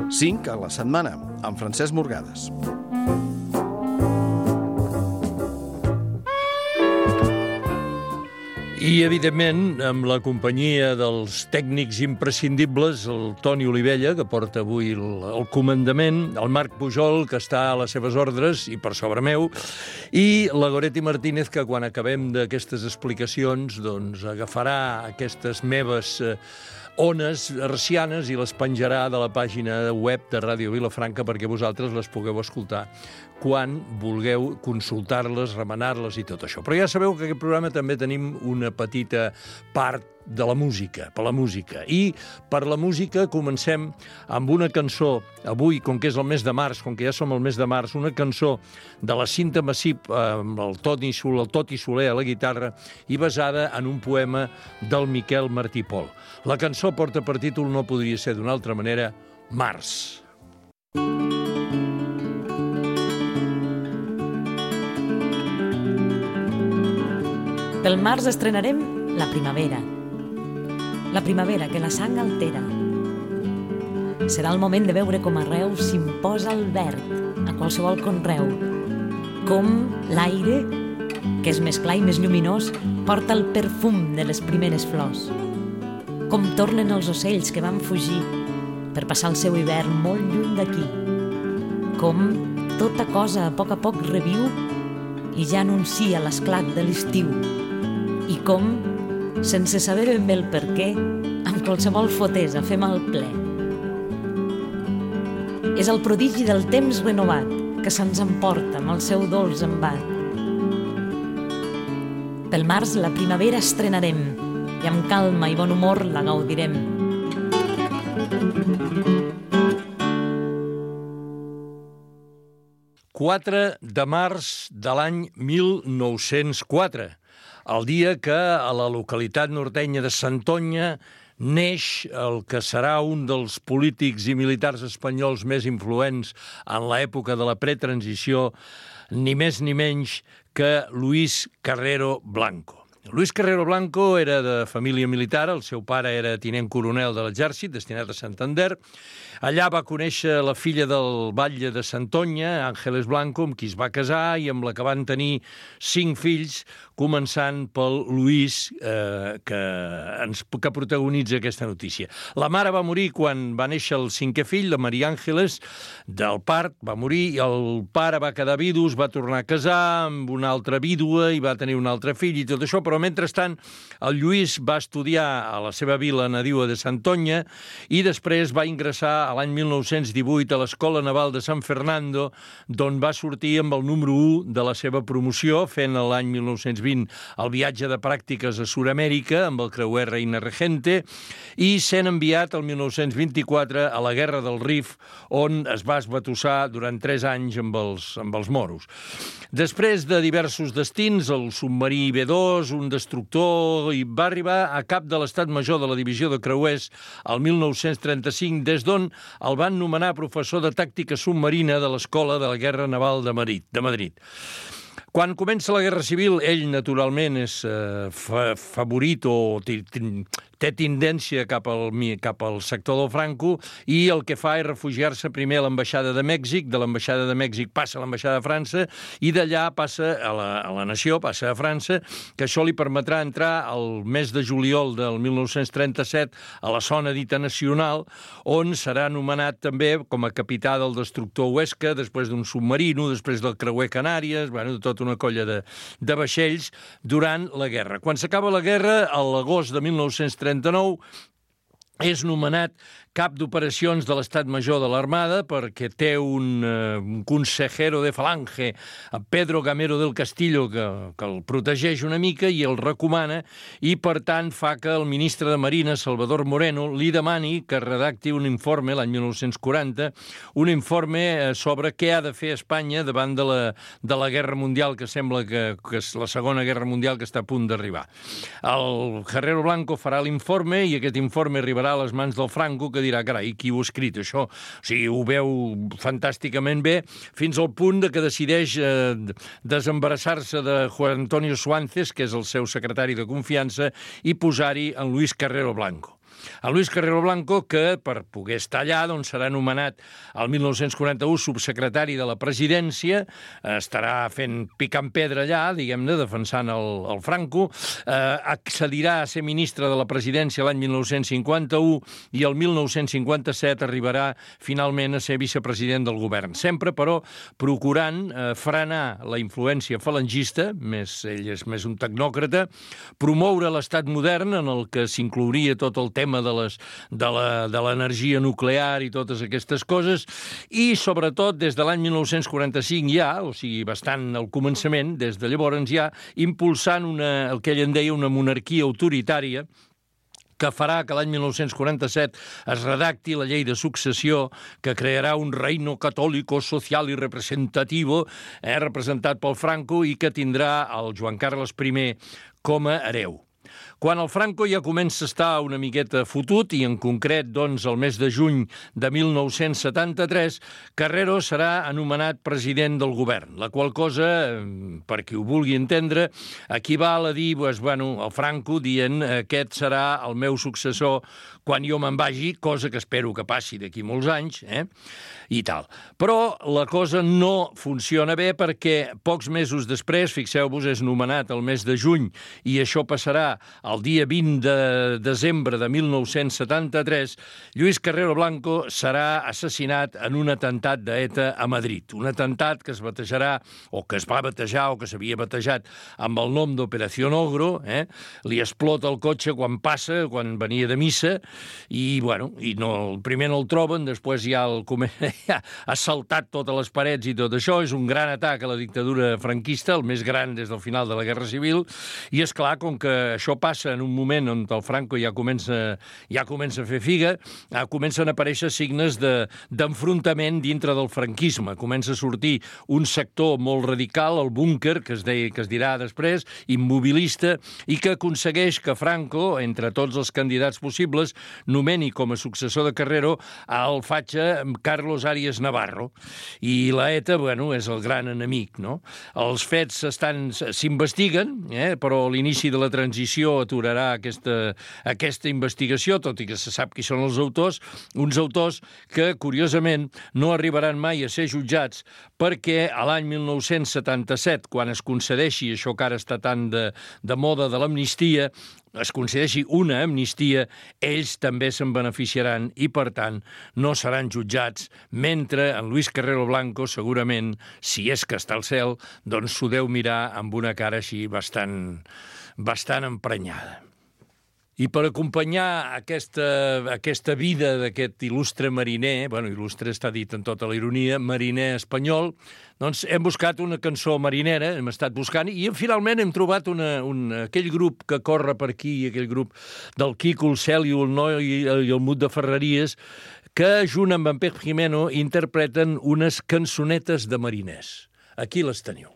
5 a la setmana, amb Francesc Morgades. I, evidentment, amb la companyia dels tècnics imprescindibles, el Toni Olivella, que porta avui el comandament, el Marc Pujol, que està a les seves ordres i per sobre meu, i la Goretti Martínez, que quan acabem d'aquestes explicacions doncs agafarà aquestes meves ones hercianes i les penjarà de la pàgina web de Ràdio Vilafranca perquè vosaltres les pugueu escoltar quan vulgueu consultar-les, remenar-les i tot això. Però ja sabeu que aquest programa també tenim una petita part de la música, per la música. I per la música comencem amb una cançó, avui, com que és el mes de març, com que ja som al mes de març, una cançó de la Cinta Massip, amb el Toti Soler a la guitarra, i basada en un poema del Miquel Martí Pol. La cançó porta per títol, no podria ser d'una altra manera, Març. Pel març estrenarem la primavera. La primavera que la sang altera. Serà el moment de veure com arreu s'imposa el verd a qualsevol conreu. Com l'aire, que és més clar i més lluminós, porta el perfum de les primeres flors. Com tornen els ocells que van fugir per passar el seu hivern molt lluny d'aquí. Com tota cosa a poc reviu i ja anuncia l'esclat de l'estiu. I com, sense saber ben bé el per què, amb qualsevol fotesa fem el ple. És el prodigi del temps renovat que se'ns emporta amb el seu dolç embat. Pel març la primavera estrenarem i amb calma i bon humor la gaudirem. «4 de març de l'any 1904, el dia que a la localitat nortenya de Santoña neix el que serà un dels polítics i militars espanyols més influents en l'època de la pretransició, ni més ni menys que Luis Carrero Blanco. Luis Carrero Blanco era de família militar, el seu pare era tinent coronel de l'exèrcit, destinat a Santander. Allà va conèixer la filla del batlle de Santoña, Ángeles Blanco, amb qui es va casar i amb la que van tenir 5 fills, començant pel Luis, que protagonitza aquesta notícia. La mare va morir quan va néixer el 5è fill, la Maria Ángeles, del part, va morir, i el pare va quedar vidu, es va tornar a casar amb una altra vídua i va tenir un altre fill i tot això, però mentrestant el Lluís va estudiar a la seva vila nadiua de Santoña i després va ingressar a l'any 1918 a l'Escola Naval de San Fernando, d'on va sortir amb el número 1 de la seva promoció, fent l'any 1920 el viatge de pràctiques a Sud-amèrica amb el creuer Reina Regente i sent enviat el 1924 a la Guerra del Rif, on es va esbatussar durant 3 anys amb els moros. Després de diversos destins, el submarí B2, un destructor, i va arribar a cap de l'Estat Major de la Divisió de Creuers el 1935, des d'on el van nomenar professor de tàctica submarina de l'Escola de la Guerra Naval de Madrid. Quan comença la Guerra Civil, ell, naturalment, és favorit o té tendència cap al sector del Franco i el que fa és refugiar-se primer a l'ambaixada de Mèxic, de l'ambaixada de Mèxic passa a l'ambaixada de França i d'allà passa a la nació, passa a França, que això li permetrà entrar el mes de juliol del 1937 a la zona dita nacional, on serà nomenat també com a capità del destructor Huesca, després d'un submarino, després del creuer Canàries, tota una colla de vaixells durant la guerra. Quan s'acaba la guerra, a l'agost de 1939, és nomenat cap d'operacions de l'Estat Major de l'Armada perquè té un consejero de falange, Pedro Gamero del Castillo, que el protegeix una mica i el recomana i, per tant, fa que el ministre de Marina, Salvador Moreno, li demani que redacti un informe l'any 1940, un informe sobre què ha de fer Espanya davant de la Guerra Mundial, que sembla que és la Segona Guerra Mundial que està a punt d'arribar. El Carrero Blanco farà l'informe i aquest informe arribarà a les mans del Franco, que dirà, carai, qui ho ha escrit, això? O sigui, ho veu fantàsticament bé, fins al punt que decideix desembarassar-se de Juan Antonio Suárez, que és el seu secretari de confiança, i posar-hi en Luis Carrero Blanco. En Luis Carrero Blanco, que per poder estar allà doncs, serà nomenat el 1941 subsecretari de la presidència, estarà fent picant pedra allà, diguem-ne, defensant el Franco, accedirà a ser ministre de la presidència l'any 1951 i el 1957 arribarà finalment a ser vicepresident del govern. Sempre, però, procurant frenar la influència falangista, ell és més un tecnòcrata, promoure l'estat modern en el que s'inclouria tot el tema de l'energia nuclear i totes aquestes coses, i sobretot des de l'any 1945 ja, o sigui, bastant al començament, des de llavors ja, impulsant el que ell en deia una monarquia autoritària, que farà que l'any 1947 es redacti la llei de successió que crearà un reino catòlico social i representativo, representat pel Franco, i que tindrà el Joan Carles I com a hereu. Quan el Franco ja comença a estar una miqueta fotut, i en concret, doncs, el mes de juny de 1973, Carrero serà anomenat president del govern, la qual cosa, per qui ho vulgui entendre, equival a dir, el Franco dient aquest serà el meu successor quan jo me'n vagi, cosa que espero que passi d'aquí molts anys, i tal. Però la cosa no funciona bé perquè pocs mesos després, fixeu-vos, és nomenat el mes de juny, i això passarà el dia 20 de desembre de 1973, Lluís Carrero Blanco serà assassinat en un atemptat d'ETA a Madrid. Un atemptat que es batejarà, o que es va batejar, o que s'havia batejat amb el nom d'Operació Ogro. Li explota el cotxe quan passa, quan venia de missa, i primer no el troben, després ja ha saltat totes les parets i tot això. És un gran atac a la dictadura franquista, el més gran des del final de la Guerra Civil, i és clar, com que això passa en un moment on el Franco ja comença a fer figa, comencen a aparèixer signes d'enfrontament dintre del franquisme. Comença a sortir un sector molt radical, el búnquer, que es dirà després, immobilista, i que aconsegueix que Franco, entre tots els candidats possibles, nomeni com a successor de Carrero el fatge Carlos Arias Navarro. I la ETA, és el gran enemic, no? Els fets s'investiguen, però l'inici de la transició aturarà aquesta investigació, tot i que se sap qui són els autors, uns autors que, curiosament, no arribaran mai a ser jutjats perquè a l'any 1977, quan es concedeixi això que ara està tan de moda de l'amnistia, es concedeixi una amnistia, ells també se'n beneficiaran i, per tant, no seran jutjats, mentre en Luis Carrero Blanco, segurament, si és que està al cel, doncs s'ho deu mirar amb una cara així bastant emprenyada. I per acompanyar aquesta vida d'aquest il·lustre mariner, il·lustre està dit en tota la ironia, mariner espanyol, doncs hem buscat una cançó marinera, hem estat buscant, i finalment hem trobat aquell grup que corre per aquí, aquell grup del Quico, el Celio, el Noi i el Mut de Ferreries, que junt amb en Pep Jimeno interpreten unes cançonetes de mariners. Aquí les teniu.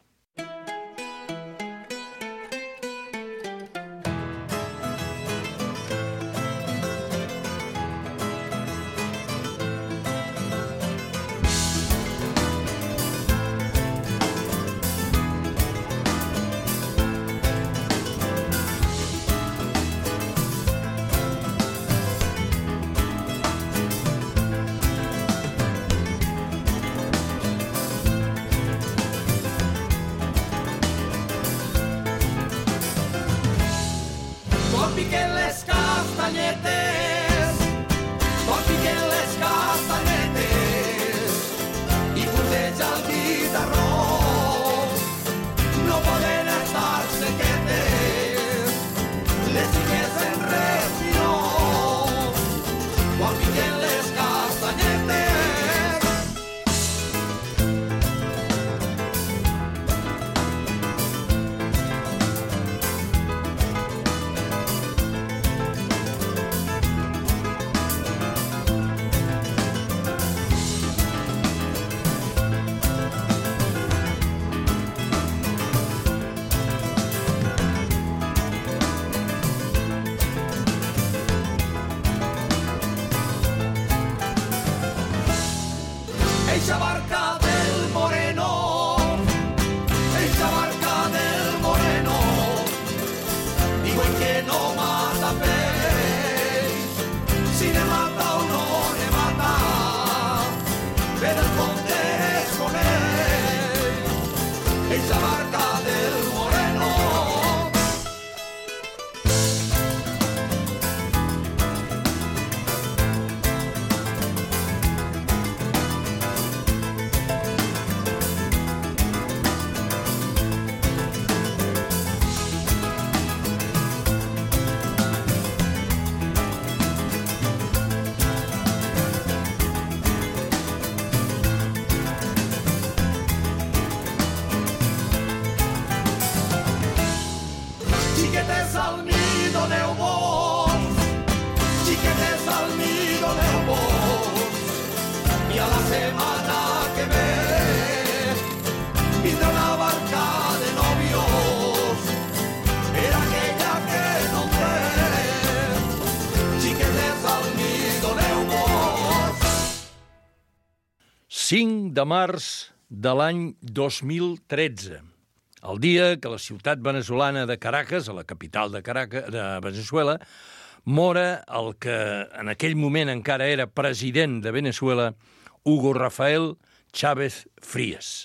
5 de març de l'any 2013, el dia que la ciutat venezolana de Caracas, a la capital de Venezuela, mora el que en aquell moment encara era president de Venezuela, Hugo Rafael Chávez Frías.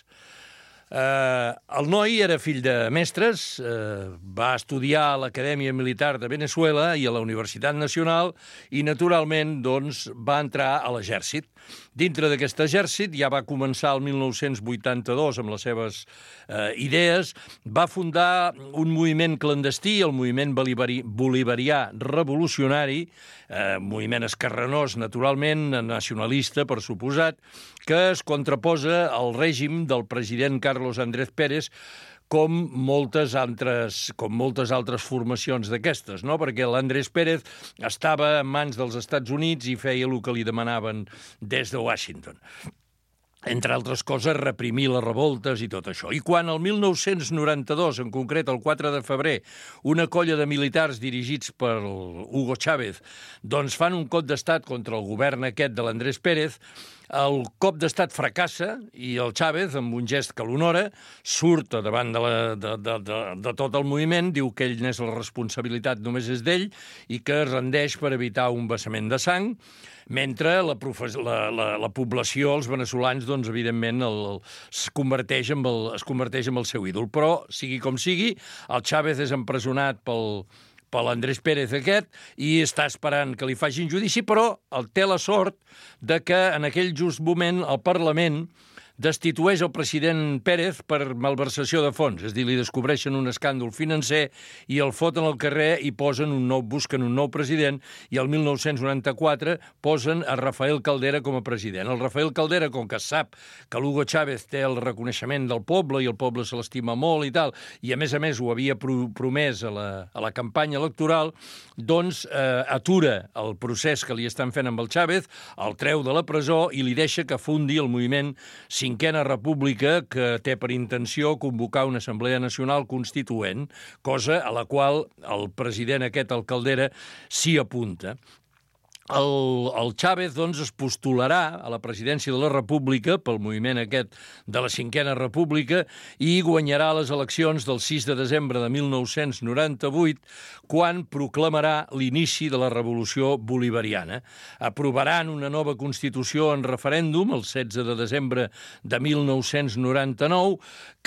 El noi era fill de mestres, va estudiar a l'Acadèmia Militar de Venezuela i a la Universitat Nacional i, naturalment, doncs, va entrar a l'exèrcit. Dintre d'aquest exèrcit ja va començar el 1982 amb les seves idees, va fundar un moviment clandestí, el moviment bolivarià revolucionari, moviment esquerranós, naturalment, nacionalista, per suposat, que es contraposa al règim del president Carlos Andrés Pérez, com moltes altres formacions d'aquestes, no? Perquè l'Andrés Pérez estava en mans dels Estats Units i feia el que li demanaven des de Washington. Entre altres coses, reprimir les revoltes i tot això. I quan el 1992, en concret el 4 de febrer, una colla de militars dirigits per Hugo Chávez doncs fan un cop d'estat contra el govern aquest de l'Andrés Pérez, el cop d'estat fracassa i el Chávez, amb un gest que l'honora, surt davant de tot el moviment, diu que ell n'és la responsabilitat, només és d'ell, i que es rendeix per evitar un vessament de sang, mentre la població, els venezolans, doncs, evidentment, es converteix en el seu ídol. Però, sigui com sigui, el Chávez és empresonat per l'Andrés Pérez aquest i està esperant que li facin judici, però té la sort de que en aquell just moment el Parlament destitueix el president Pérez per malversació de fons, és a dir, li descobreixen un escàndol financer i el foten al carrer i busquen un nou president, i el 1994 posen a Rafael Caldera com a president. El Rafael Caldera, com que sap que l'Hugo Chávez té el reconeixement del poble i el poble se l'estima molt i tal, i a més ho havia promès a la campanya electoral, doncs atura el procés que li estan fent amb el Chávez, el treu de la presó i li deixa que fundi el moviment Cinquena República, que té per intenció convocar una Assemblea Nacional Constituent, cosa a la qual el president aquest, el Caldera, s'hi apunta. El Chávez, doncs, es postularà a la presidència de la República pel moviment aquest de la Cinquena República i guanyarà les eleccions del 6 de desembre de 1998, quan proclamarà l'inici de la Revolució Bolivariana. Aprovaran una nova Constitució en referèndum el 16 de desembre de 1999,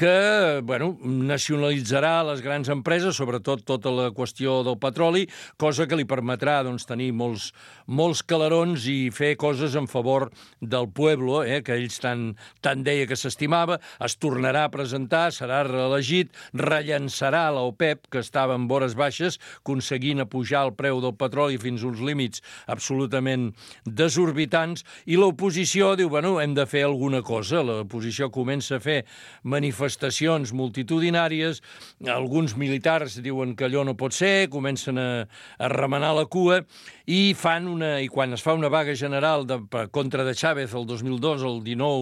que nacionalitzarà les grans empreses, sobretot tota la qüestió del petroli, cosa que li permetrà tenir molts calarons i fer coses en favor del pueblo, que ells tant deia que s'estimava. Es tornarà a presentar, serà reelegit, rellançarà l'OPEP, que estava en vores baixes, aconseguint apujar el preu del petroli fins uns límits absolutament desorbitants, i l'oposició diu, hem de fer alguna cosa. L'oposició comença a fer manifestacions multitudinàries, alguns militars diuen que allò no pot ser, comencen a remenar la cua, i quan es fa una vaga general contra de Chávez el 2002, el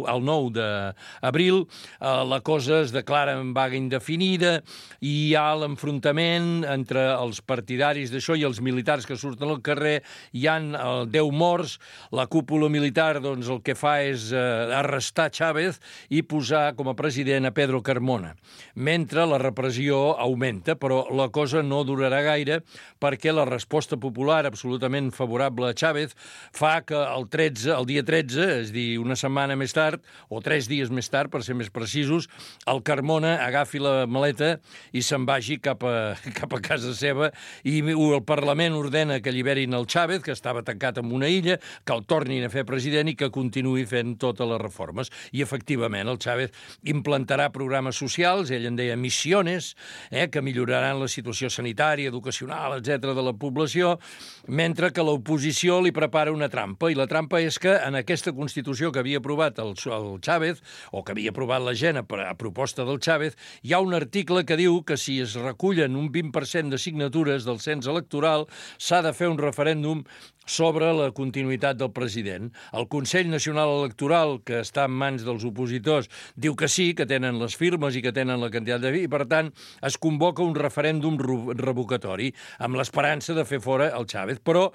9 d'abril, la cosa es declara en vaga indefinida i hi ha l'enfrontament entre els partidaris d'això i els militars que surten al carrer. Hi ha 10 morts, la cúpula militar el que fa és arrestar Chávez i posar com a president a Pedro Carmona, mentre la repressió augmenta, però la cosa no durarà gaire perquè la resposta popular absolutament favorable a Chávez fa que el dia 13, és a dir, una setmana més tard, o 3 dies més tard, per ser més precisos, el Carmona agafi la maleta i se'n vagi cap a casa seva, i el Parlament ordena que alliberin el Chávez, que estava tancat en una illa, que el tornin a fer president i que continuï fent totes les reformes. I, efectivament, el Chávez implantarà programes socials, ell en deia missiones, que milloraran la situació sanitària, educacional, etc. de la població, mentre que l'oposició li prepara una trampa, i la trampa és que en aquesta Constitució que havia aprovat el Chávez, o que havia aprovat la gent a proposta del Chávez, hi ha un article que diu que si es recullen un 20% de signatures del cens electoral s'ha de fer un referèndum sobre la continuïtat del president. El Consell Nacional Electoral, que està en mans dels opositors, diu que sí, que tenen les firmes i que tenen la quantitat de... i, per tant, es convoca un referèndum revocatori amb l'esperança de fer fora el Chávez. Però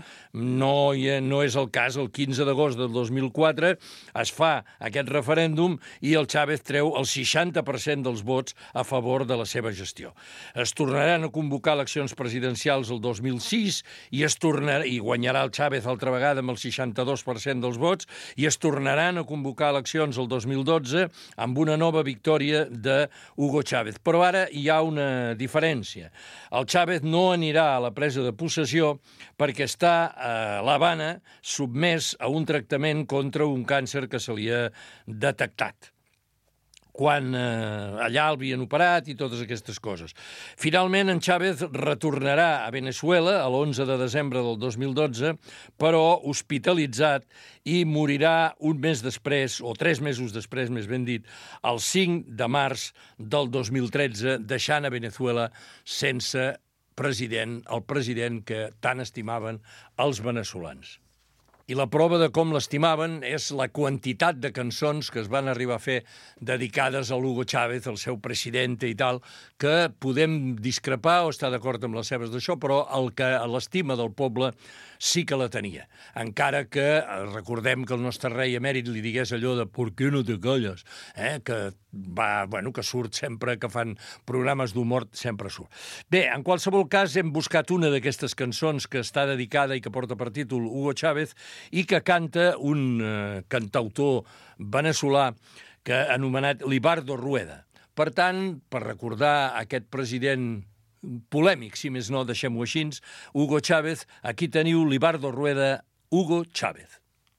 no és el cas. El 15 d'agost del 2004 es fa aquest referèndum i el Chávez treu el 60% dels vots a favor de la seva gestió. Es tornaran a convocar eleccions presidencials el 2006 i guanyarà el Chávez altra vegada amb el 62% dels vots i es tornaran a convocar eleccions el 2012 amb una nova victòria de Hugo Chávez. Però ara hi ha una diferència. El Chávez no anirà a la presa de possessió perquè està a l'Havana sotmès a un tractament contra un càncer que se li ha detectat, quan allà l'havien operat i totes aquestes coses. Finalment, en Chávez retornarà a Venezuela l'11 de desembre del 2012, però hospitalitzat, i morirà un mes després, o 3 mesos després, més ben dit, el 5 de març del 2013, deixant a Venezuela sense president, el president que tant estimaven els veneçolans. I la prova de com l'estimaven és la quantitat de cançons que es van arribar a fer dedicades a Hugo Chávez, el seu president i tal, que podem discrepar o estar d'acord amb les seves d'això, però l'estima del poble sí que la tenia. Encara que recordem que el nostre rei emèrit li digués allò de «por qué no te calles?», que surt sempre, que fan programes d'humor, sempre surt. Bé, en qualsevol cas, hem buscat una d'aquestes cançons que està dedicada i que porta per títol Hugo Chávez i que canta un cantautor veneçolà anomenat Libardo Rueda. Per tant, per recordar aquest president polèmic, si més no, deixem-ho així, Hugo Chávez, aquí teniu Libardo Rueda, Hugo Chávez.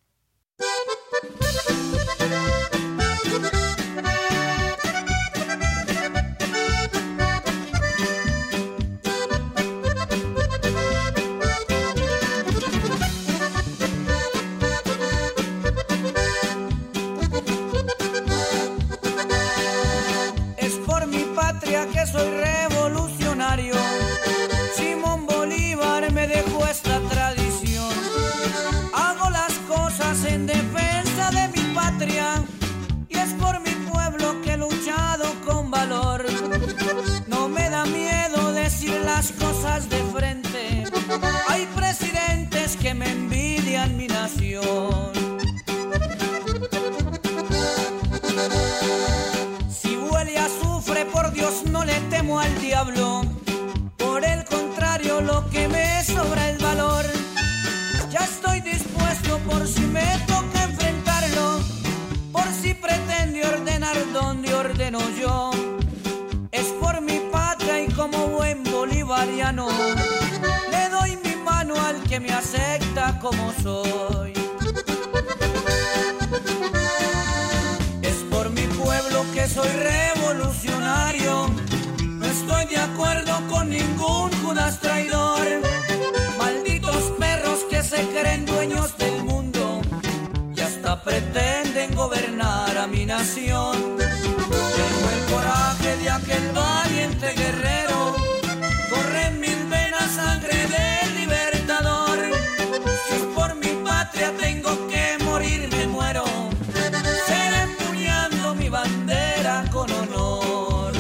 Es por mi patria que soy revolucionario. Simón Bolívar me dejó esta tradición. Hago las cosas en defensa de mi patria y es por mi pueblo que he luchado con valor. No me da miedo decir las cosas de frente. Hay presidentes que me envidian mi nación. Si huele a azufre, por Dios no le temo al diablo. Por el contrario, lo que me sobra es valor. Ya estoy dispuesto por si me toca enfrentarlo, por si pretende ordenar donde ordeno yo. Es por mi patria y como buen bolivariano le doy mi mano al que me acepta como soy. Es por mi pueblo que soy revolucionario. No estoy de acuerdo con ningún Judas traidor. Malditos perros que se creen dueños del mundo y hasta pretenden gobernar a mi nación. Tengo el coraje de aquel valiente guerrero. Corre en mis venas sangre del libertador. Si es por mi patria tengo que morir, me muero. Seré empuñando mi bandera con honor.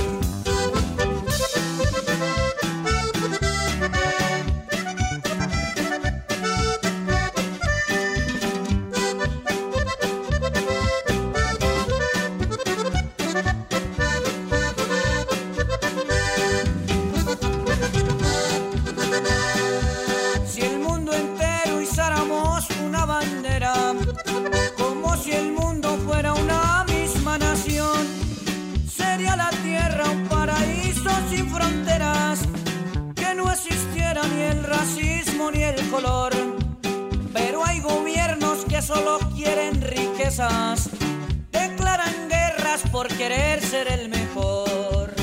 Si el mundo entero izáramos una bandera, como si el mundo fuera una misma nación, sería la tierra un paraíso sin fronteras, que no existiera ni el racismo ni el color. Pero hay gobiernos que solo quieren riquezas, declaran guerras por querer ser el mejor.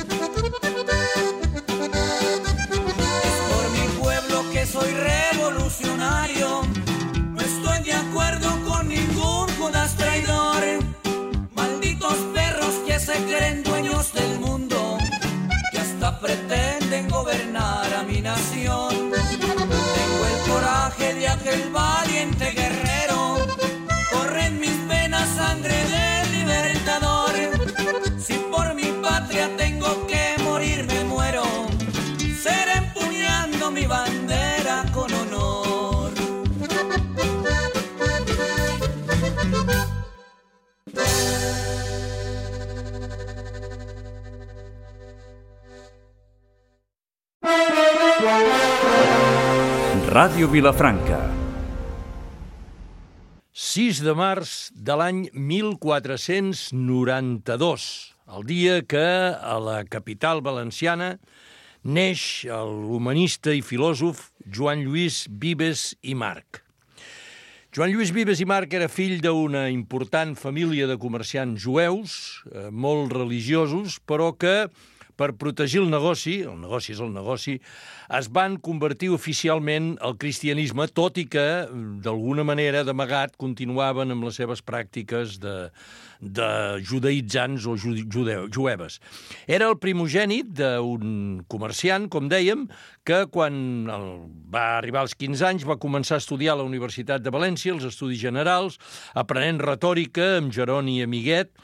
Es por mi pueblo que soy revolucionario. No estoy de acuerdo con ningún Judas traidor. Malditos perros que se creen dueños del mundo, que hasta pretenden gobernar a mi nación. Tengo el coraje de aquel valiente guerrero. Corre en mis venas sangre del libertador. Si por mi patria tengo que morir, me muero. Seré empuñando mi bandera con honor. Ràdio Vilafranca. 6 de març de l'any 1492, el dia que a la capital valenciana neix l'humanista i filòsof Joan Lluís Vives i March. Joan Lluís Vives i March era fill d'una important família de comerciants jueus, molt religiosos, però que per protegir el negoci és el negoci, es van convertir oficialment al cristianisme, tot i que, d'alguna manera, d'amagat, continuaven amb les seves pràctiques de judaïtzants o jueves. Era el primogènit d'un comerciant, com dèiem, que quan va arribar als 15 anys va començar a estudiar a la Universitat de València, els estudis generals, aprenent retòrica amb Jeroni Amiguet,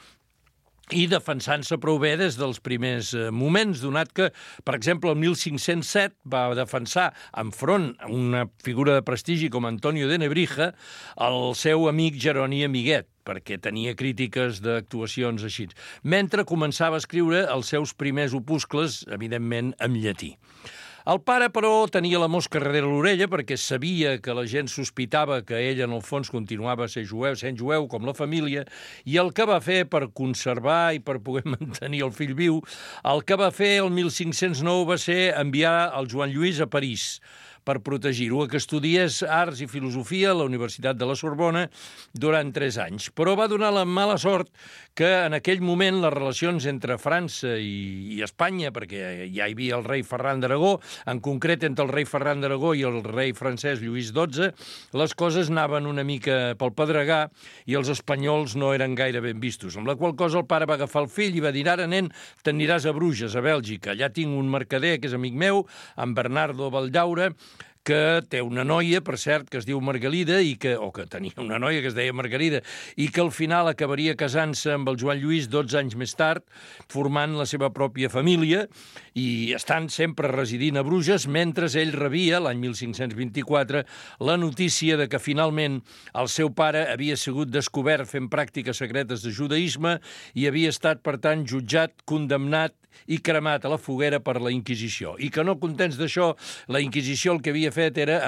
i defensant-se prou bé des dels primers moments, donat que, per exemple, el 1507 va defensar enfront una figura de prestigi com Antonio de Nebrija el seu amic Jeroni Amiguet, perquè tenia crítiques d'actuacions així, mentre començava a escriure els seus primers opuscles, evidentment, en llatí. El pare, però, tenia la mosca darrere l'orella perquè sabia que la gent sospitava que ell, en el fons, continuava sent jueu, com la família, i el que va fer per conservar i per poder mantenir el fill viu, el que va fer el 1509 va ser enviar el Joan Lluís a París per protegir-ho, que estudiés arts i filosofia a la Universitat de la Sorbona durant 3 anys. Però va donar la mala sort que en aquell moment les relacions entre França i Espanya, perquè ja hi havia el rei Ferran d'Aragó, en concret entre el rei Ferran d'Aragó i el rei francès Lluís XII, les coses anaven una mica pel pedregar i els espanyols no eren gaire ben vistos. Amb la qual cosa el pare va agafar el fill i va dir: ara, nen, te'n aniràs a Bruges, a Bèlgica. Allà tinc un mercader que és amic meu, en Bernardo Valldaura, que té una noia, per cert, que es diu Margalida, o que tenia una noia que es deia Margarida, i que al final acabaria casant-se amb el Joan Lluís 12 anys més tard, formant la seva pròpia família, i estant sempre residint a Bruges, mentre ell rebia, l'any 1524, la notícia de que finalment el seu pare havia sigut descobert fent pràctiques secretes de judaïsme i havia estat, per tant, jutjat, condemnat i cremat a la foguera per la Inquisició. I que no contents d'això, la Inquisició el que havia fet era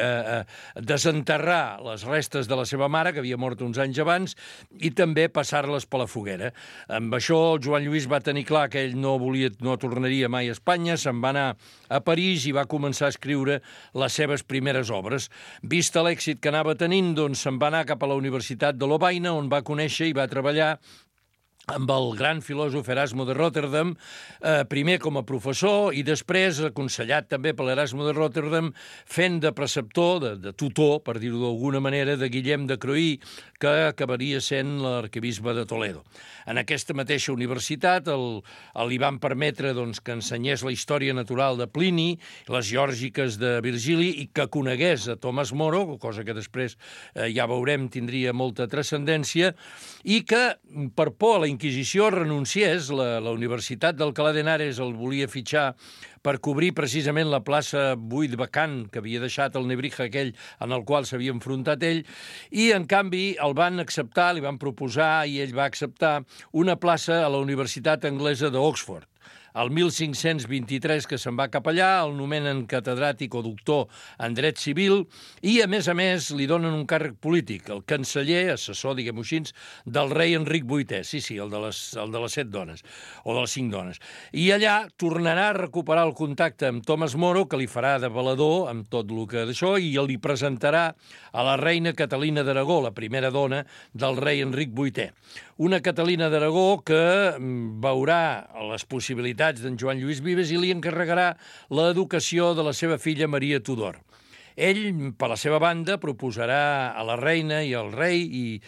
desenterrar les restes de la seva mare, que havia mort uns anys abans, i també passar-les per la foguera. Amb això el Joan Lluís va tenir clar que ell no tornaria mai a Espanya, se'n va anar a París i va començar a escriure les seves primeres obres. Vist l'èxit que anava tenint, doncs se'n va anar cap a la Universitat de Lovaina, on va conèixer i va treballar amb el gran filòsof Erasmo de Rotterdam, primer com a professor i després, aconsellat també per l'Erasmo de Rotterdam, fent de preceptor, de tutor, per dir-ho d'alguna manera, de Guillem de Croí, que acabaria sent l'arquebisbe de Toledo. En aquesta mateixa universitat li van permetre que ensenyés la història natural de Plini, les geòrgiques de Virgili, i que conegués a Tomàs Moro, cosa que després ja veurem tindria molta transcendència, i que per por a la Inquisició renunciés. La Universitat d'Alcalá de Henares el volia fitxar per cobrir precisament la plaça buit vacant que havia deixat el Nebrija aquell en el qual s'havia enfrontat ell, i en canvi el van acceptar, li van proposar i ell va acceptar una plaça a la Universitat Anglesa d'Oxford. El 1523, que se'n va cap allà, el nomenen catedràtic o doctor en dret civil i, a més, li donen un càrrec polític, el canceller, assessor, diguem-ho així, del rei Enric VIII, sí, el de les 7 dones, o de les 5 dones. I allà tornarà a recuperar el contacte amb Tomàs Moro, que li farà de valedor amb tot el que d'això, i li presentarà a la reina Catalina d'Aragó, la primera dona del rei Enric VIII. Una Catalina d'Aragó que veurà les possibilitats d'en Joan Lluís Vives i li encarregarà l'educació de la seva filla Maria Tudor. Ell, per la seva banda, proposarà a la reina i al rei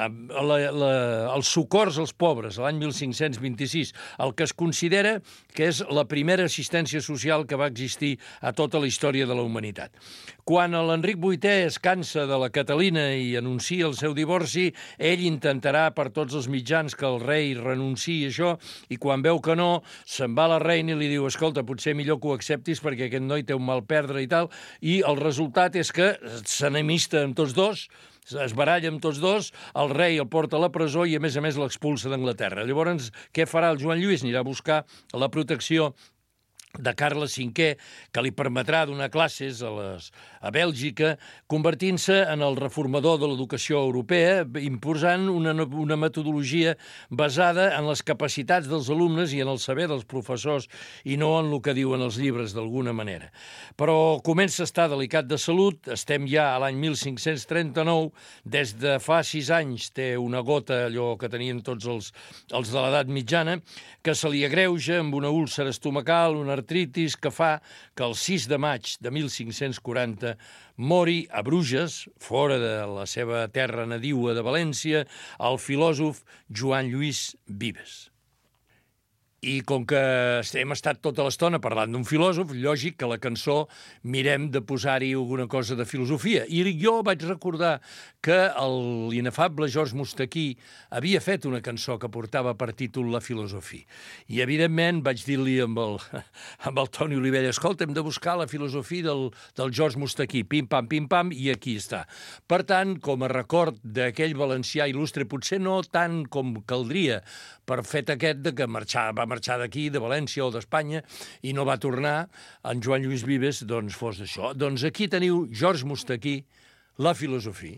els socors als pobres, l'any 1526, el que es considera que és la primera assistència social que va existir a tota la història de la humanitat. Quan l'Enric VIII es cansa de la Catalina i anuncia el seu divorci, ell intentarà per tots els mitjans que el rei renunciï a això, i quan veu que no, se'n va a la reina i li diu: escolta, potser millor que ho acceptis perquè aquest noi té un mal perdre i tal, i el resultat és que s'enemista amb tots dos, es baralla amb tots dos, el rei el porta a la presó i, a més l'expulsa d'Anglaterra. Llavors, què farà el Joan Lluís? Anirà a buscar la protecció de Carles V, que li permetrà donar classes a Bèlgica, convertint-se en el reformador de l'educació europea, imposant una metodologia basada en les capacitats dels alumnes i en el saber dels professors i no en el que diuen els llibres, d'alguna manera. Però comença a estar delicat de salut, estem ja a l'any 1539, des de fa 6 anys té una gota, allò que tenien tots els de l'edat mitjana, que se li agreuja amb una úlcera estomacal, una artritis que fa que el 6 de maig de 1540 mori a Bruges, fora de la seva terra nadiua de València, el filòsof Joan Lluís Vives. I com que hem estat tota l'estona parlant d'un filòsof, lògic que a la cançó mirem de posar-hi alguna cosa de filosofia. I jo vaig recordar que l'inefable George Moustaki havia fet una cançó que portava per títol La filosofia. I, evidentment, vaig dir-li amb el Toni Olivella, escolta, hem de buscar la filosofia del George Moustaki, pim-pam, i aquí està. Per tant, com a record d'aquell valencià il·lustre, potser no tant com caldria per fet aquest de que va marxar d'aquí, de València o d'Espanya, i no va tornar, en Joan Lluís Vives, doncs fos d'això. Doncs aquí teniu George Moustaki, La filosofia.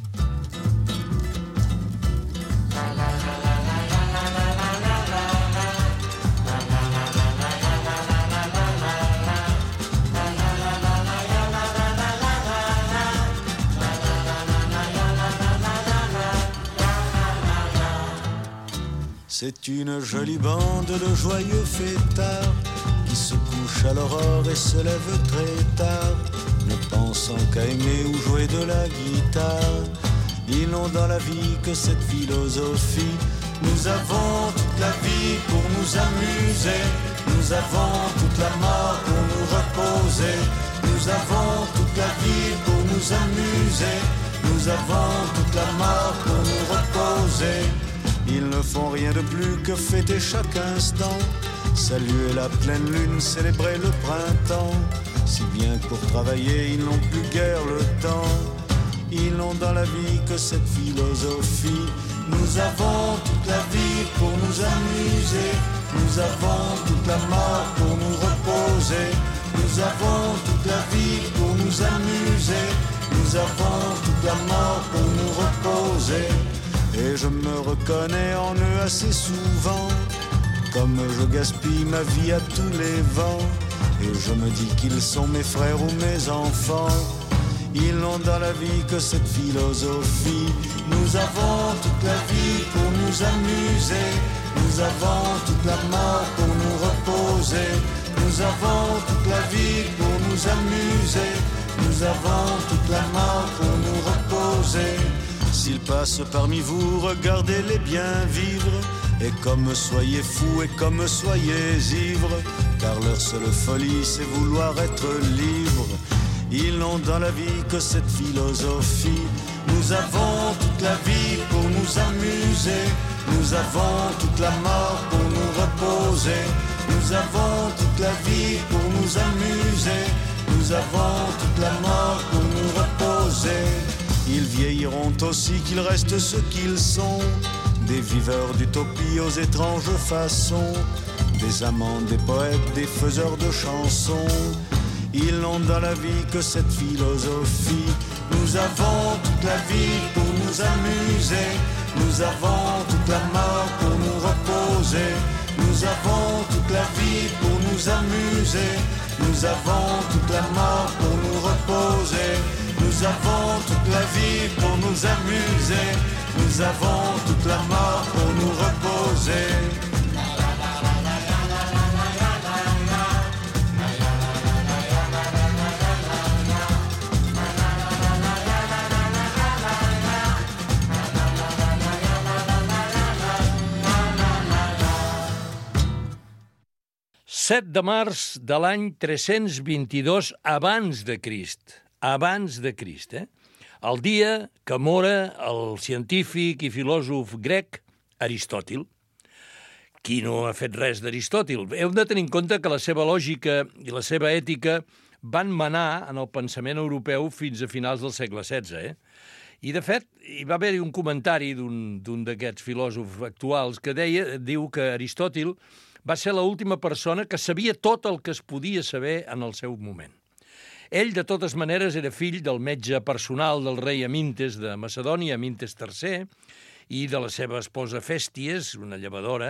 C'est une jolie bande de joyeux fêtards qui se couchent à l'aurore et se lèvent très tard, ne pensant qu'à aimer ou jouer de la guitare. Ils n'ont dans la vie que cette philosophie. Nous avons toute la vie pour nous amuser, nous avons toute la mort pour nous reposer. Nous avons toute la vie pour nous amuser, nous avons toute la mort pour nous reposer. Ils ne font rien de plus que fêter chaque instant, saluer la pleine lune, célébrer le printemps, si bien que pour travailler ils n'ont plus guère le temps. Ils n'ont dans la vie que cette philosophie. Nous avons toute la vie pour nous amuser, nous avons toute la mort pour nous reposer. Nous avons toute la vie pour nous amuser, nous avons toute la mort pour nous reposer. Et je me reconnais en eux assez souvent, comme je gaspille ma vie à tous les vents. Et je me dis qu'ils sont mes frères ou mes enfants. Ils n'ont dans la vie que cette philosophie. Nous avons toute la vie pour nous amuser, nous avons toute la mort pour nous reposer. Nous avons toute la vie pour nous amuser, nous avons toute la mort pour nous reposer. S'ils passent parmi vous, regardez-les bien vivre, et comme soyez fous et comme soyez ivres, car leur seule folie c'est vouloir être libre. Ils n'ont dans la vie que cette philosophie. Nous avons toute la vie pour nous amuser, nous avons toute la mort pour nous reposer. Nous avons toute la vie pour nous amuser, nous avons toute la mort pour nous reposer. Ils vieilliront aussi qu'ils restent ce qu'ils sont, des viveurs d'utopie aux étranges façons, des amants, des poètes, des faiseurs de chansons. Ils n'ont dans la vie que cette philosophie. Nous avons toute la vie pour nous amuser, nous avons toute la mort pour nous reposer. Nous avons toute la vie pour nous amuser, nous avons toute la mort pour nous reposer. Nous avons toute la vie pour nous amuser, nous avons toute la mort pour nous reposer. « 7 de març de l'any 322 abans de Crist. Abans de Crist, el dia que mora el científic i filòsof grec Aristòtil. Qui no ha fet res d'Aristòtil? Heu de tenir en compte que la seva lògica i la seva ètica van manar en el pensament europeu fins a finals del segle XVI. I, de fet, hi va haver-hi un comentari d'un d'aquests filòsofs actuals que diu que Aristòtil va ser l'última persona que sabia tot el que es podia saber en el seu moment. Ell, de totes maneres, era fill del metge personal del rei Amintes de Macedònia, Amintes III, i de la seva esposa Fèsties, una llevadora,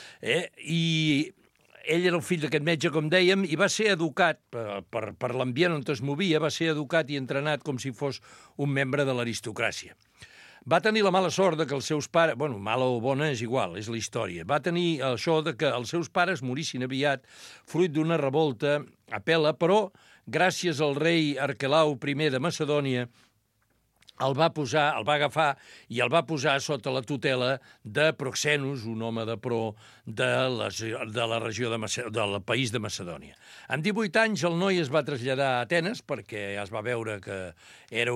i ell era el fill d'aquest metge, com dèiem, i va ser educat per l'ambient on es movia, va ser educat i entrenat com si fos un membre de l'aristocràcia. Va tenir la mala sort de que els seus pares... Bueno, mala o bona és igual, és la història. Va tenir això de que els seus pares morissin aviat, fruit d'una revolta a Pela, però gràcies al rei Arquelau I de Macedònia el va agafar i el va posar sota la tutela de Proxenus, un home de pro de la regió del país de Macedònia. Amb 18 anys el noi es va traslladar a Atenes perquè es va veure que era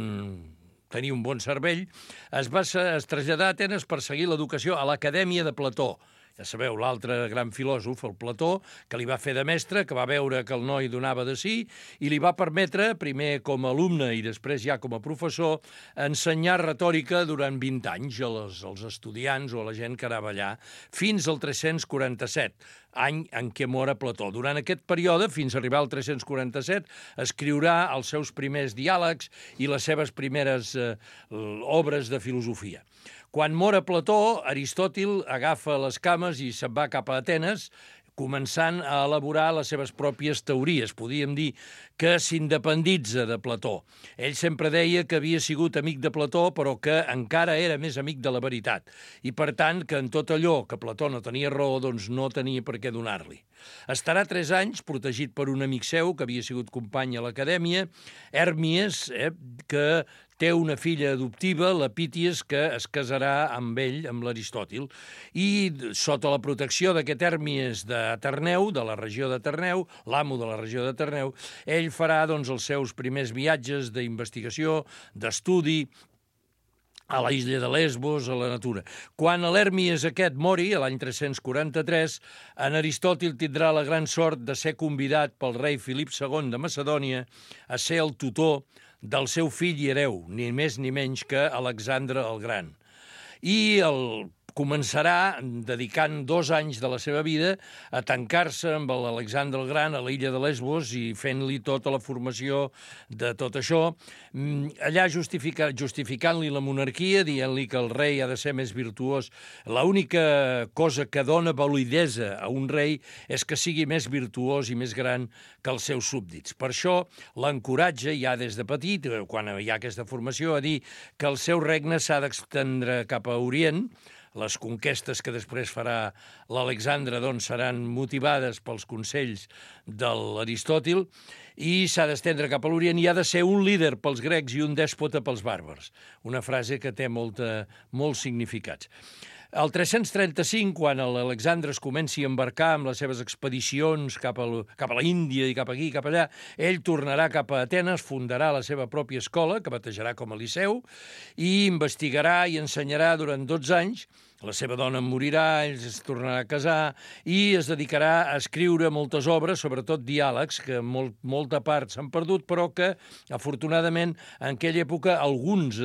tenia un bon cervell, es traslladar a Atenes per seguir l'educació a l'Acadèmia de Plató. Ja sabeu, l'altre gran filòsof, el Plató, que li va fer de mestre, que va veure que el noi donava de sí i li va permetre, primer com a alumne i després ja com a professor, ensenyar retòrica durant 20 anys als estudiants o a la gent que anava allà, fins al 347, any en què mor Plató. Durant aquest període, fins a arribar al 347, escriurà els seus primers diàlegs i les seves primeres obres de filosofia. Quan mor Plató, Aristòtil agafa les cames i se'n va cap a Atenes, començant a elaborar les seves pròpies teories. Podríem dir que s'independitza de Plató. Ell sempre deia que havia sigut amic de Plató, però que encara era més amic de la veritat. I, per tant, que en tot allò que Plató no tenia raó, doncs no tenia per què donar-li. Estarà 3 anys protegit per un amic seu, que havia sigut company a l'acadèmia, Hèrmies, que té una filla adoptiva, la Píties, que es casarà amb ell, amb l'Aristòtil, i sota la protecció d'aquest Hèrmies de Terneu, de la regió de Terneu, l'amo de la regió de Terneu, ell farà doncs, els seus primers viatges d'investigació, d'estudi, a la illa de Lesbos, a la natura. Quan l'Hèrmies aquest mori, l'any 343, en Aristòtil tindrà la gran sort de ser convidat pel rei Filip II de Macedònia a ser el tutor del seu fill i hereu, ni més ni menys que Alexandre el Gran. I començarà dedicant 2 anys de la seva vida a tancar-se amb l'Alexandre el Gran a l'illa de Lesbos i fent-li tota la formació de tot això, allà justificant-li la monarquia, dient-li que el rei ha de ser més virtuós. L'única cosa que dona validesa a un rei és que sigui més virtuós i més gran que els seus súbdits. Per això l'encoratja ja des de petit, quan hi ha aquesta formació, a dir que el seu regne s'ha d'estendre cap a Orient. Les conquestes que després farà l'Alexandre doncs, seran motivades pels consells de l'Aristòtil i s'ha d'estendre cap a l'Orient i ha de ser un líder pels grecs i un dèspota pels bàrbars. Una frase que té molts significats. El 335, quan l'Alexandre es comenci a embarcar amb les seves expedicions cap a la Índia i cap aquí i cap allà, ell tornarà cap a Atenes, fundarà la seva pròpia escola, que batejarà com a Liceu, i investigarà i ensenyarà durant 12 anys. La seva dona morirà, ell es tornarà a casar i es dedicarà a escriure moltes obres, sobretot diàlegs, que molta part s'han perdut, però que, afortunadament, en aquella època, alguns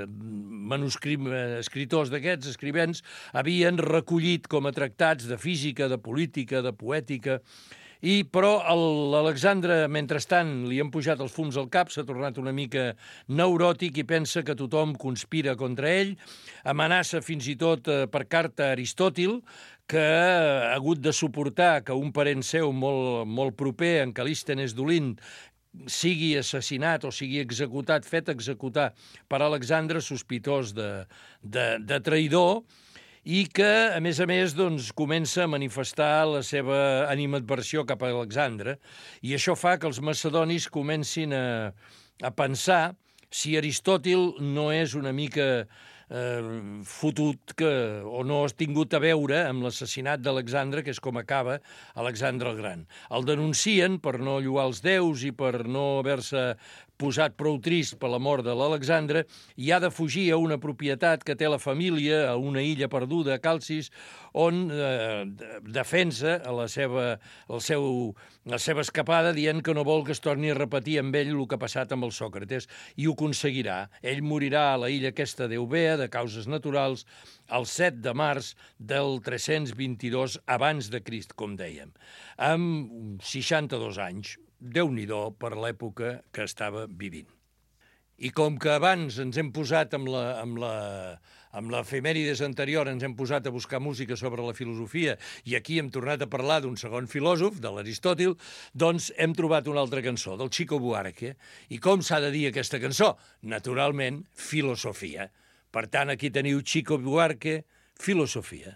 escriptors d'aquests, escrivents, havien recollit com a tractats de física, de política, de poètica. Però l'Alexandre, mentrestant, li han pujat els fums al cap, s'ha tornat una mica neuròtic i pensa que tothom conspira contra ell, amenaça fins i tot per carta a Aristòtil, que ha hagut de suportar que un parent seu molt proper, en Calístenes d'Olint, sigui assassinat o sigui fet executar per Alexandre, sospitós de traïdor, i que, a més, doncs, comença a manifestar la seva animadversió cap a Alexandre, i això fa que els macedonis comencin a pensar si Aristòtil no és una mica fotut o no ha tingut a veure amb l'assassinat d'Alexandre, que és com acaba Alexandre el Gran. El denuncien per no lloar els déus i per no haver-se posat prou trist per la mort de l'Alexandre i ha de fugir a una propietat que té la família, a una illa perduda, a Calcis, on defensa la seva escapada dient que no vol que es torni a repetir amb ell el que ha passat amb el Sòcrates, i ho aconseguirà. Ell morirà a la illa aquesta d'Eubea, de causes naturals, el 7 de març del 322 abans de Crist, com dèiem, amb 62 anys. Déu-n'hi-do per l'època que estava vivint. I com que abans ens hem posat amb l'efemèrides anterior, ens hem posat a buscar música sobre la filosofia i aquí hem tornat a parlar d'un segon filòsof, de l'Aristòtil, doncs hem trobat una altra cançó, del Chico Buarque. I com s'ha de dir aquesta cançó? Naturalment, filosofia. Per tant, aquí teniu Chico Buarque, filosofia.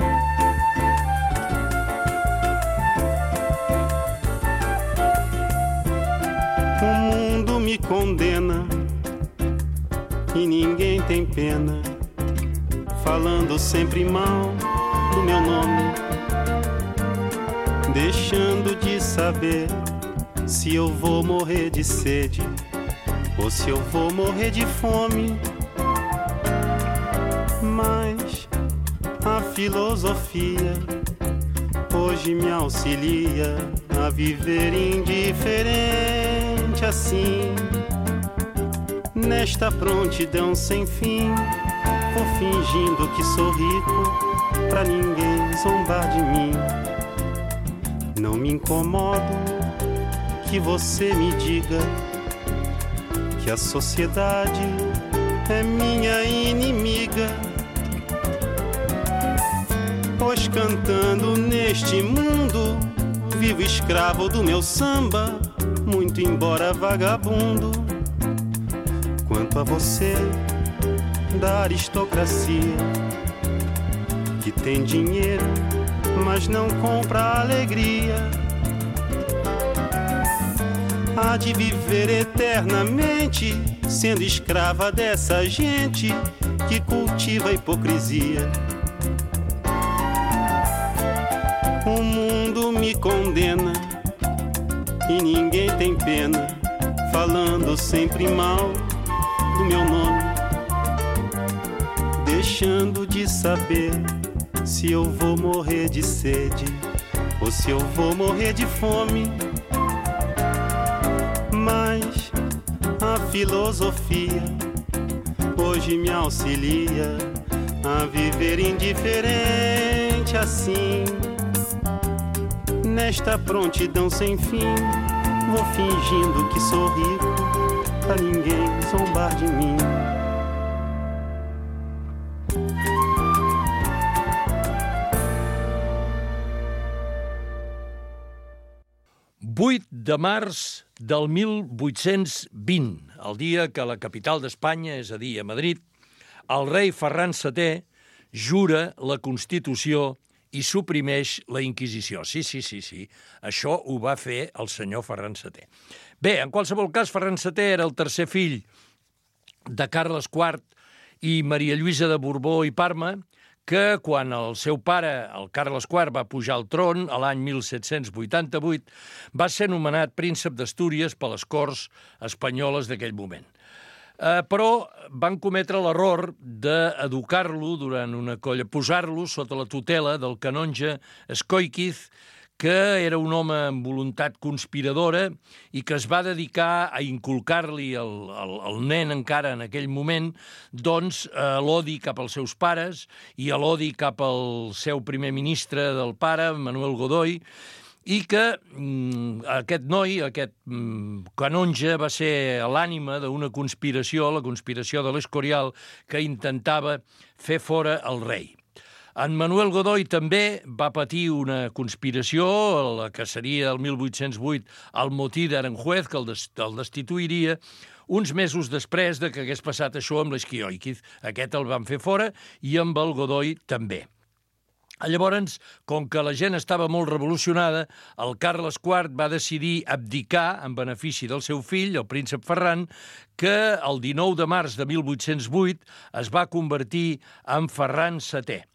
O mundo me condena e ninguém tem pena, falando sempre mal do meu nome, deixando de saber se eu vou morrer de sede ou se eu vou morrer de fome. Mas a filosofia hoje me auxilia a viver indiferente assim. Nesta prontidão sem fim, vou fingindo que sou rico, pra ninguém zombar de mim. Não me incomodo que você me diga que a sociedade é minha inimiga, pois cantando neste mundo vivo escravo do meu samba, muito embora vagabundo. Quanto a você, da aristocracia, que tem dinheiro, mas não compra alegria, há de viver eternamente, sendo escrava dessa gente que cultiva a hipocrisia. O mundo me condena e ninguém tem pena, falando sempre mal do meu nome, deixando de saber se eu vou morrer de sede ou se eu vou morrer de fome. Mas a filosofia hoje me auxilia a viver indiferente assim. Nesta prontidão sem fim, vou fingindo que sou rico, pra ninguém zombar de mim. De març del 1820, el dia que a la capital d'Espanya, és a dir, a Madrid, el rei Ferran VII jura la Constitució i suprimeix la Inquisició. Sí, això ho va fer el senyor Ferran VII. Bé, en qualsevol cas, Ferran VII era el tercer fill de Carles IV i Maria Lluïsa de Borbó i Parma, que quan el seu pare, el Carles IV, va pujar al tron a l'any 1788, va ser nomenat príncep d'Astúries per les Corts espanyoles d'aquell moment. Però van cometre l'error d'educar-lo durant una colla, posar-lo sota la tutela del canonge Escóiquiz, que era un home amb voluntat conspiradora i que es va dedicar a inculcar-li al nen encara en aquell moment doncs l'odi cap als seus pares i l'odi cap al seu primer ministre del pare, Manuel Godoy, i que aquest noi, aquest canonge, va ser l'ànima d'una conspiració, la conspiració de l'Escorial, que intentava fer fora el rei. En Manuel Godoy també va patir una conspiració, la que seria el 1808 el motí d'Aranjuez, que el destituiria, uns mesos després de que hagués passat això amb l'Escóiquiz. Aquest el van fer fora i amb el Godoy també. Llavors, com que la gent estava molt revolucionada, el Carles IV va decidir abdicar en benefici del seu fill, el príncep Ferran, que el 19 de març de 1808 es va convertir en Ferran VII.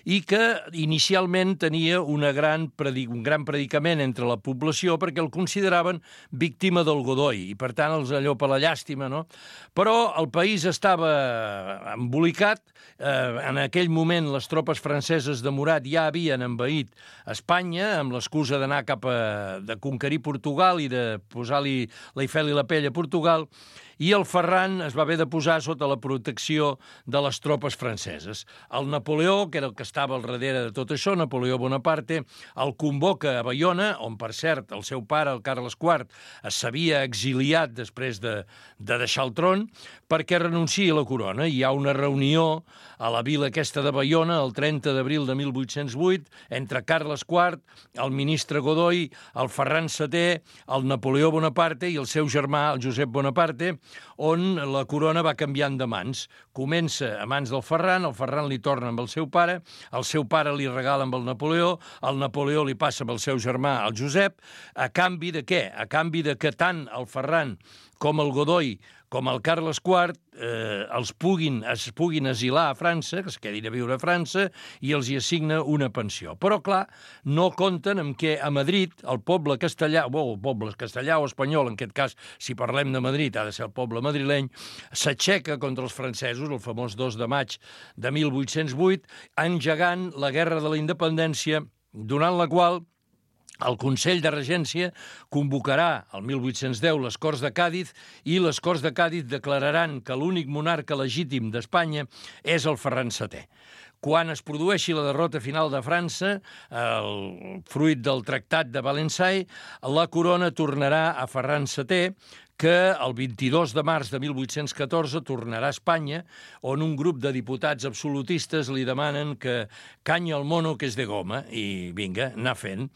i que inicialment tenia un gran predicament entre la població perquè el consideraven víctima del Godoy i, per tant, allò per la llàstima, no? Però el país estava embolicat. En aquell moment les tropes franceses de Murat ja havien envaït Espanya amb l'excusa d'anar de conquerir Portugal i de posar-li fer-li la pell a Portugal, i el Ferran es va haver de posar sota la protecció de les tropes franceses. El Napoleó, que era el que estava al darrere de tot això, Napoleó Bonaparte, el convoca a Baiona, on, per cert, el seu pare, el Carles IV, s'havia exiliat després de deixar el tron, perquè renunciï a la corona. Hi ha una reunió a la vila aquesta de Baiona, el 30 d'abril de 1808, entre Carles IV, el ministre Godoy, el Ferran VII, el Napoleó Bonaparte i el seu germà, el Josep Bonaparte, on la corona va canviant de mans. Comença a mans del Ferran, el Ferran li torna amb el seu pare li regala amb el Napoleó li passa amb el seu germà, el Josep, a canvi de què? A canvi de que tant el Ferran com el Godoy com el Carles IV es puguin asilar a França, que es quedin a viure a França, i els hi assigna una pensió. Però, clar, no compten amb que a Madrid el poble castellà, el poble castellà o espanyol, en aquest cas, si parlem de Madrid, ha de ser el poble madrileny, s'aixeca contra els francesos, el famós 2 de maig de 1808, engegant la Guerra de la Independència, durant la qual el Consell de Regència convocarà el 1810 les Corts de Càdiz i les Corts de Càdiz declararan que l'únic monarca legítim d'Espanya és el Ferran VII. Quan es produeixi la derrota final de França, el fruit del Tractat de Valençay, la corona tornarà a Ferran VII, que el 22 de març de 1814 tornarà a Espanya, on un grup de diputats absolutistes li demanen que canya el mono que és de goma, i vinga, anar fent,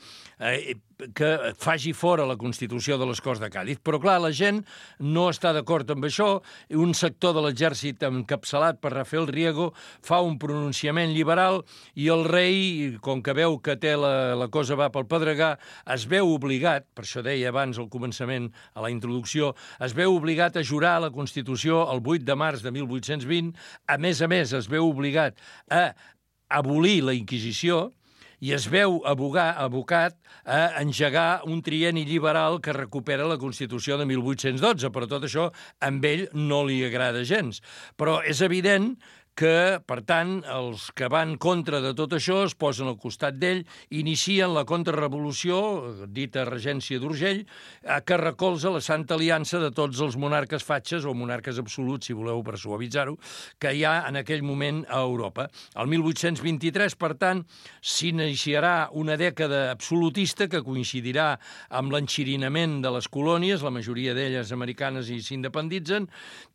que faci fora la Constitució de les Corts de Càdiz. Però, clar, la gent no està d'acord amb això. Un sector de l'exèrcit encapçalat per Rafael Riego fa un pronunciament liberal i el rei, com que veu que té la cosa va pel pedregar, es veu obligat, per això deia abans al començament, a la introducció, es veu obligat a jurar la Constitució el 8 de març de 1820. A més, es veu obligat a abolir la Inquisició i es veu abocat a engegar un trienni liberal que recupera la Constitució de 1812, però tot això amb ell no li agrada gens. Però és evident que, per tant, els que van contra de tot això es posen al costat d'ell, inicien la contrarrevolució, dita Regència d'Urgell, que recolza la Santa Aliança de tots els monarques fatxes, o monarques absoluts, si voleu, per suavitzar-ho, que hi ha en aquell moment a Europa. El 1823, per tant, s'iniciarà una dècada absolutista que coincidirà amb l'enxirinament de les colònies, la majoria d'elles americanes i s'independitzen,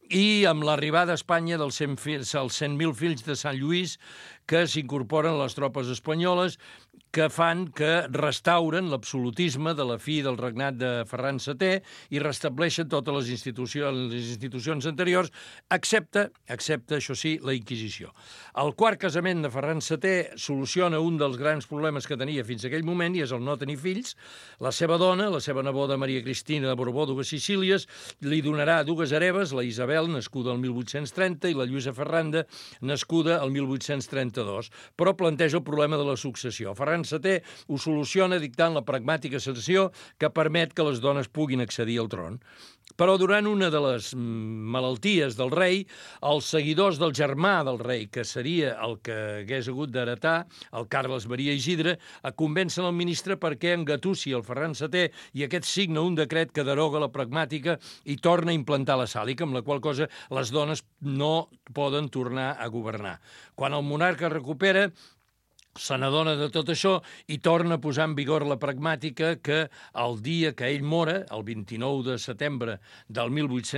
i amb l'arribada a Espanya dels 100.000 fills de Sant Lluís que s'incorporen a les tropes espanyoles, que fan que restauren l'absolutisme de la fi del regnat de Ferran VII i restableixen totes les institucions anteriors, excepte, això sí, la Inquisició. El quart casament de Ferran VII soluciona un dels grans problemes que tenia fins a aquell moment, i és el no tenir fills. La seva dona, la seva neboda Maria Cristina de Borbó de Sicílies, li donarà dues hereves, la Isabel, nascuda el 1830, i la Lluïsa Ferranda, nascuda el 1832, però planteja el problema de la successió. Ferran VII ho soluciona dictant la pragmàtica sanció que permet que les dones puguin accedir al tron. Però durant una de les malalties del rei, els seguidors del germà del rei, que seria el que hagués hagut d'heretar, el Carles Maria Isidre, convencen el ministre perquè engatussi el Ferran VII i aquest signa un decret que deroga la pragmàtica i torna a implantar la sàlica, amb la qual cosa les dones no poden tornar a governar. Quan el monarca recupera, se n'adona de tot això i torna a posar en vigor la pragmàtica que el dia que ell mora, el 29 de setembre del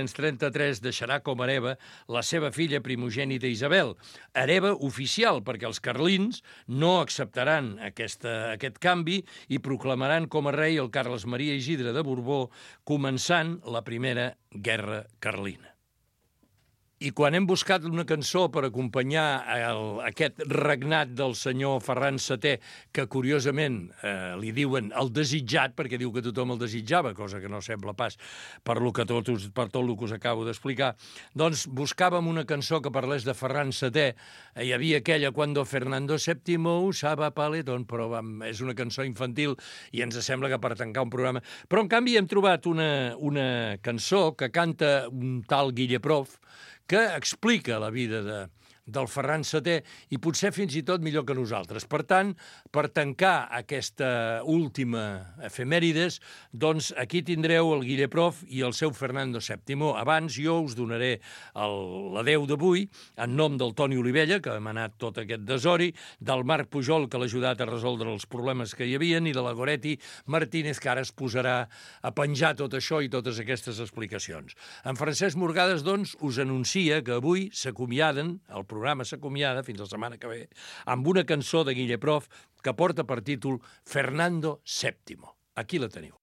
1833, deixarà com a hereva la seva filla primogènita Isabel. Hereva oficial, perquè els carlins no acceptaran aquest canvi i proclamaran com a rei el Carles Maria Isidre de Borbó, començant la primera guerra carlina. I quan hem buscat una cançó per acompanyar aquest regnat del senyor Ferran VII, que curiosament li diuen el desitjat, perquè diu que tothom el desitjava, cosa que no sembla pas per tot el que us acabo d'explicar, doncs buscàvem una cançó que parlés de Ferran VII. Hi havia aquella Cuando Fernando VII usaba paletón, però és una cançó infantil i ens sembla que per tancar un programa... Però, en canvi, hem trobat una cançó que canta un tal Guille Prof, que explica la vida del Ferran VII i potser fins i tot millor que nosaltres. Per tant, per tancar aquesta última efemèrides, doncs aquí tindreu el Guille Prof i el seu Fernando VII. Abans jo us donaré l'adeu d'avui en nom del Toni Olivella, que ha manat tot aquest desori, del Marc Pujol, que l'ha ajudat a resoldre els problemes que hi havia, i de la Goretti Martínez, que ara es posarà a penjar tot això i totes aquestes explicacions. En Francesc Morgades, doncs, us anuncia que avui s'acomiaden, el programa s'acomiada fins la setmana que ve, amb una cançó de Guille Prof que porta per títol Fernando VII. Aquí la teniu.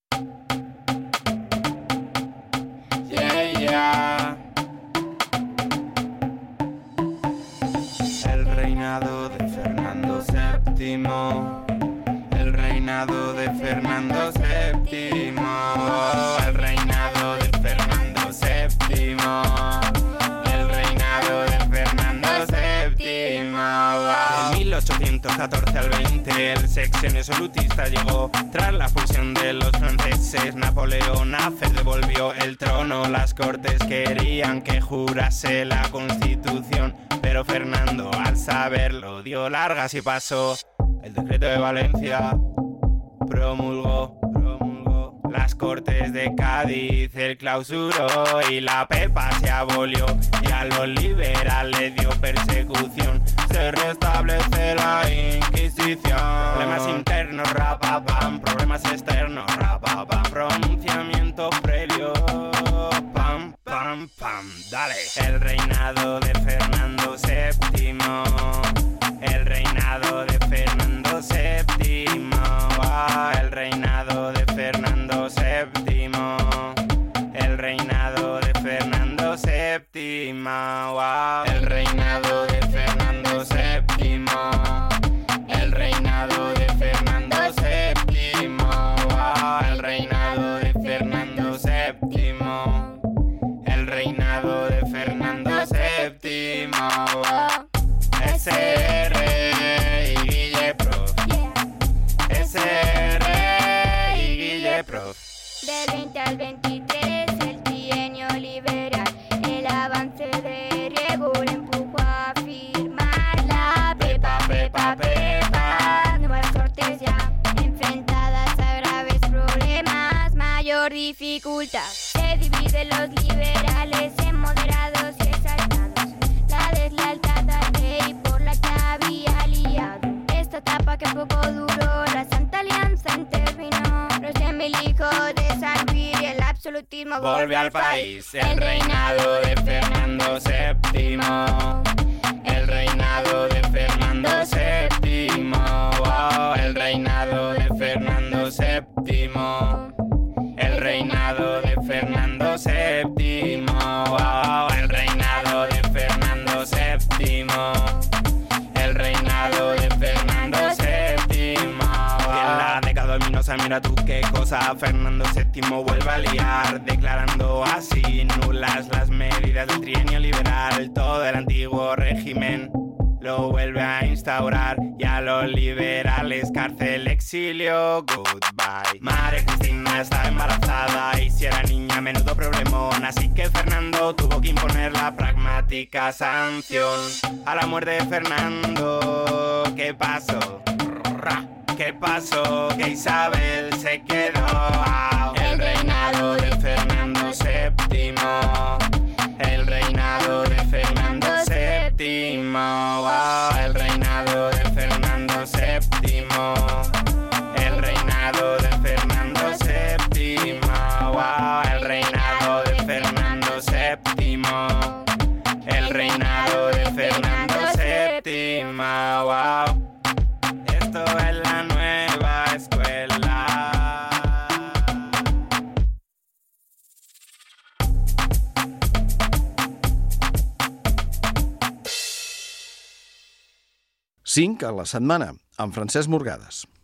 Yeah, yeah. El reinado de Fernando VII. El reinado de Fernando VII. El reinado de Fernando VII. De 1814 al 20 el sexenio absolutista llegó. Tras la fusión de los franceses, Napoleón a Fe devolvió el trono. Las cortes querían que jurase la Constitución, pero Fernando al saberlo dio largas y pasó. El decreto de Valencia promulgó. Las Cortes de Cádiz el clausuró y la Pepa se abolió y a los liberales dio persecución. Se restablece la Inquisición. Problemas internos, rapapam. Problemas externos, rapapam. Pronunciamiento previo, pam, pam, pam. Dale. El reinado de Fernando VII. El reinado de Fernando VII. El reinado de Fernando VII. El reinado de Fernando VII. El reinado de Fernando VII. El reinado de Fernando VII. El reinado de Fernando VII. El reinado de Fernando VII. SR y Guille Prof. SR y Guille Prof. Del 20 al 23 el trienio liberal, el avance de Riegura empujó a firmar la Pepa, Pepa, Pepa. Nuevas cortes ya enfrentadas a graves problemas, mayor dificultad. Se dividen los liberales en moderados y exaltados. La deslealtad al rey por la que había aliado. Esta etapa que poco duró, la Santa Alianza intervino. Rocío hijo de San Luis y el absolutismo volvió al país. El reinado de Fernando VII. El reinado de Fernando VII. El reinado de Fernando VII. El reinado de Fernando VII. El reinado de Fernando VII. El reinado de Fernando VII. En la década ominosa, mira tú qué cosa. Fernando VII vuelve a liar, declarando así nulas las medidas del trienio liberal. Todo el antiguo régimen lo vuelve a instaurar y a los liberales cárcel, exilio, goodbye. María Cristina está embarazada y si era niña menudo problemón, así que Fernando tuvo que imponer la pragmática sanción. A la muerte de Fernando, ¿qué pasó? ¿Qué pasó? Que Isabel se quedó. El reinado de Fernando VII. El reinado de Fernando VII. El reinado de Fernando VII. El reinado de Fernando VII. El reinado de Fernando VII. El reinado de Fernando VII. Esto es la nueva escuela. 5 a la setmana, amb Francesc Morgades.